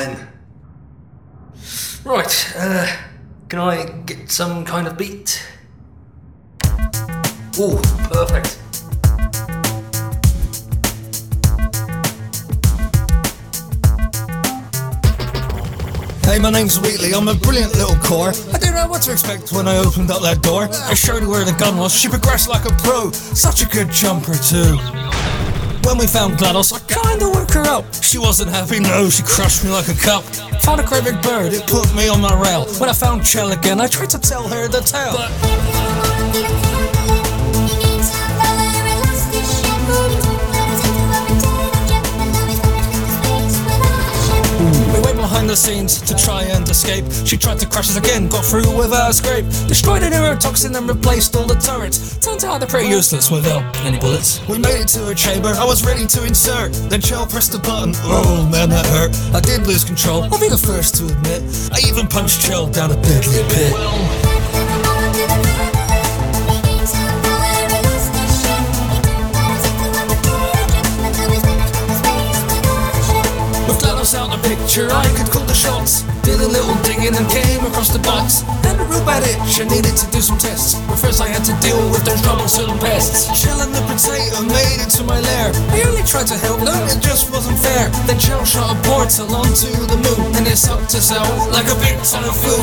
then. Right, can I get some kind of beat? Ooh, perfect. Hey, my name's Wheatley, I'm a brilliant little core. I didn't know what to expect when I opened up that door. I showed her where the gun was, she progressed like a pro. Such a good jumper too. When we found GLaDOS, I kinda woke her up. She wasn't happy, no, she crushed me like a cup. Found a great big bird, it put me on my rail. When I found Chell again, I tried to tell her the tale, but we went behind the scenes to try and escape. She tried to crash us again, got through without a scrape. Destroyed a neurotoxin and replaced all the turrets. Turns out they're pretty useless without any bullets. We made it to her chamber, I was ready to insert. Then Chell pressed the button, oh man that hurt. I did lose control, I'll be the first to admit. I even punched Chell down a deadly pit. Out the picture, I could call the shots. Did a little digging and came across the box. Then a real bad itch, I needed to do some tests. But first I had to deal with those troublesome pests. Chell and the potato made it to my lair. I only tried to help them, it just wasn't fair. Then Chell shot a portal onto the moon, and it sucked us out like a big ton of food.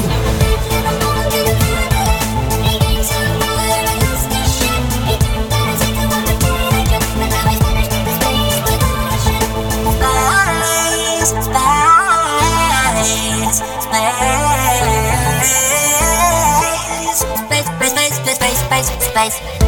Space.